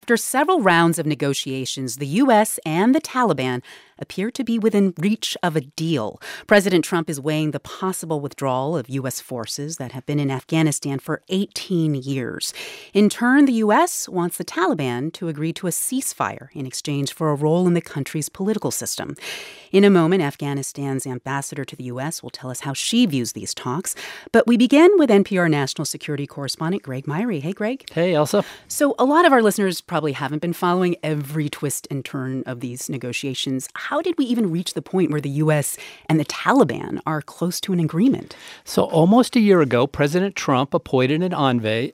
After several rounds of negotiations, the U.S. and the Taliban appear to be within reach of a deal. President Trump is weighing the possible withdrawal of U.S. forces that have been in Afghanistan for 18 years. In turn, the U.S. wants the Taliban to agree to a ceasefire in exchange for a role in the country's political system. In a moment, Afghanistan's ambassador to the U.S. will tell us how she views these talks. But we begin with NPR national security correspondent Greg Myrie. Hey, Greg. Hey, Elsa. So a lot of our listeners probably haven't been following every twist and turn of these negotiations. How did we even reach the point where the U.S. and the Taliban are close to an agreement? So almost a year ago, President Trump appointed an envoy,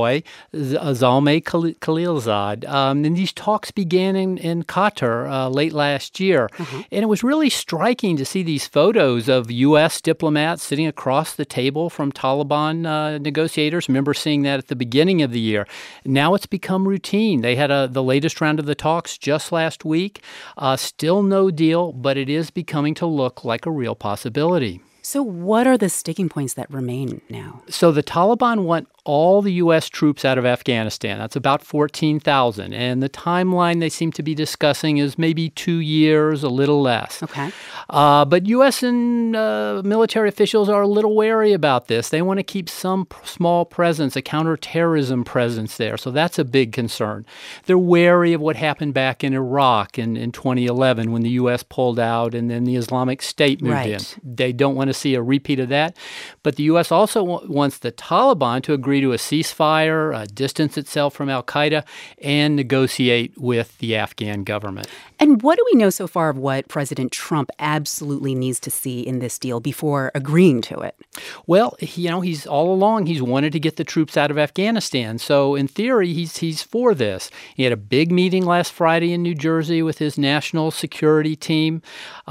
Zalmay Khalilzad. And these talks began in Qatar late last year. And it was really striking to see these photos of U.S. diplomats sitting across the table from Taliban negotiators. Remember seeing that at the beginning of the year. Now it's become routine. They had the latest round of the talks just last week. Still no deal, but it is becoming to look like a real possibility. So what are the sticking points that remain now? So the Taliban want all the U.S. troops out of Afghanistan. That's about 14,000. And the timeline they seem to be discussing is maybe 2 years, a little less. Okay. But U.S. and military officials are a little wary about this. They want to keep some small presence, a counterterrorism presence there. So that's a big concern. They're wary of what happened back in Iraq in 2011 when the U.S. pulled out and then the Islamic State moved in. They don't want to see a repeat of that. But the U.S. also wants the Taliban to agree to a ceasefire, distance itself from al-Qaeda, and negotiate with the Afghan government. And what do we know so far of what President Trump absolutely needs to see in this deal before agreeing to it? Well, he's all along, he's wanted to get the troops out of Afghanistan. So in theory, he's for this. He had a big meeting last Friday in New Jersey with his national security team.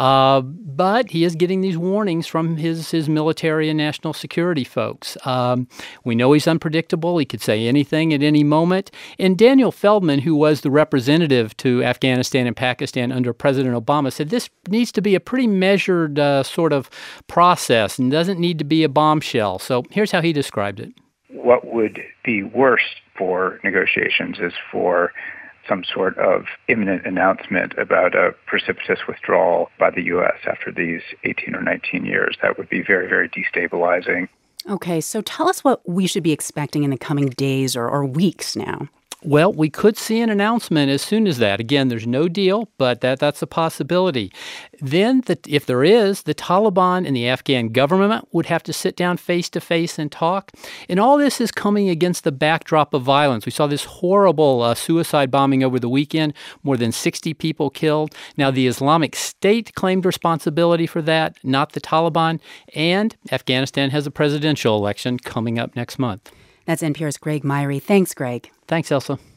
But he is getting these warnings from his military and national security folks. We know he's unpredictable. He could say anything at any moment. And Daniel Feldman, who was the representative to Afghanistan and Pakistan under President Obama, said this needs to be a pretty measured sort of process and doesn't need to be a bombshell. So here's how he described it. What would be worse for negotiations is for some sort of imminent announcement about a precipitous withdrawal by the U.S. after these 18 or 19 years. That would be very, very destabilizing. Okay, so tell us what we should be expecting in the coming days or weeks now. Well, we could see an announcement as soon as that. Again, there's no deal, but that's a possibility. Then, if there is, the Taliban and the Afghan government would have to sit down face-to-face and talk. And all this is coming against the backdrop of violence. We saw this horrible suicide bombing over the weekend, more than 60 people killed. Now, the Islamic State claimed responsibility for that, not the Taliban. And Afghanistan has a presidential election coming up next month. That's NPR's Greg Myrie. Thanks, Greg. Thanks, Elsa.